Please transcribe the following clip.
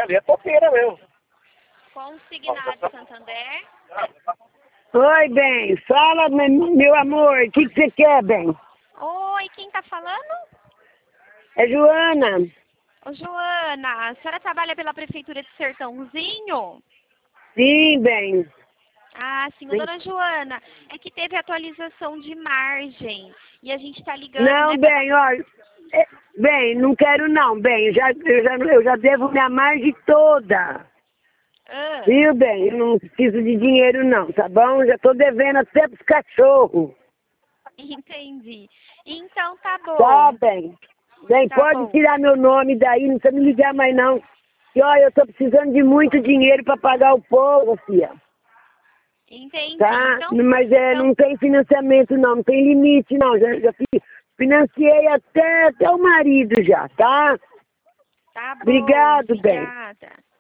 ali é topeira mesmo. Consignado Santander. Oi, bem. Fala, meu amor. O que você quer, bem? Oi, quem tá falando? É Joana. Ô, Joana, a senhora trabalha pela Prefeitura de Sertãozinho? Sim, bem. Ah, sim, Sim. dona Joana, é que teve atualização de margem e a gente tá ligando, Não, né? bem, olha. Bem, não quero não, bem. Eu já devo minha margem toda. Ah, Viu, bem? Eu não preciso de dinheiro não, tá bom? Já tô devendo até pros cachorros. entendi. Então tá Tá, bom, bem. Bem, tá pode bom. tirar meu nome daí, não precisa me ligar mais não. E olha, eu tô precisando de muito dinheiro pra pagar o povo, filha. Entendi. Tá? Então, Mas então não tem financiamento não, não tem limite não. Já financiei até o marido já, tá? tá bom, Obrigado, bem. obrigada.